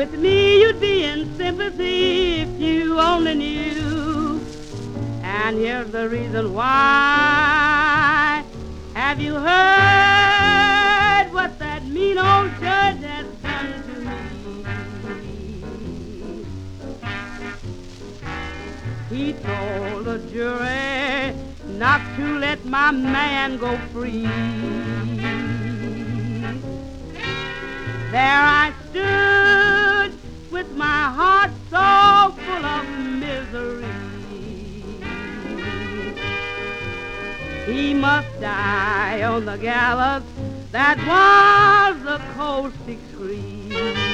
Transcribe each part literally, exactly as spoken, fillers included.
With me you'd be in sympathy if you only knew. And here's the reason why. Have you heard what that mean old judge has done to me? He told the jury not to let my man go free. There I stood with my heart so full of misery. He must die on the gallows, that was the cold decree.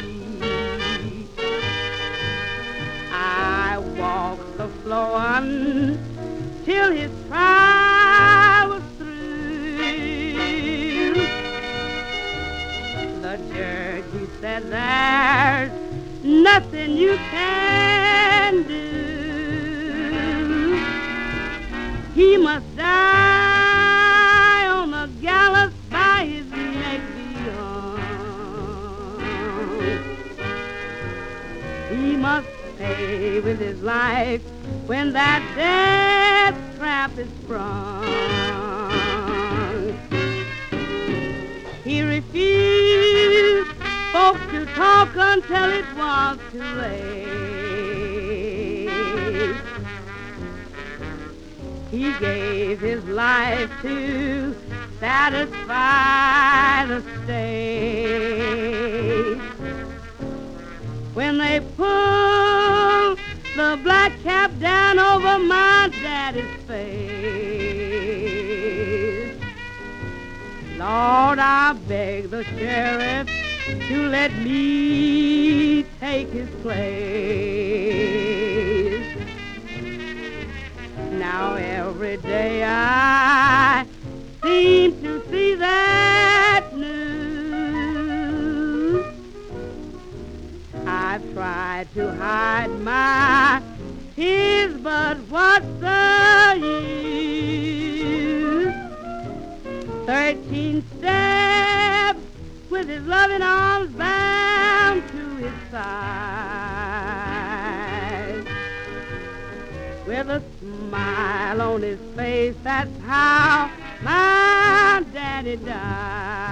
I walked the floor until his trial was through. The judge, he said, there's nothing you can do. He must die on the gallows by his neck beyond. He must pay with his life when that death trap is sprung. He refused folks to talk until it was too late. He gave his life to satisfy the state. When they pulled the black cap down over my daddy's face, Lord, I beg the sheriff to let me take his place. Now every day I seem to see that news. I've tried to hide my tears, but what's the use? Thirteen steps with his loving arms bound to his side. With a smile on his face, that's how my daddy died.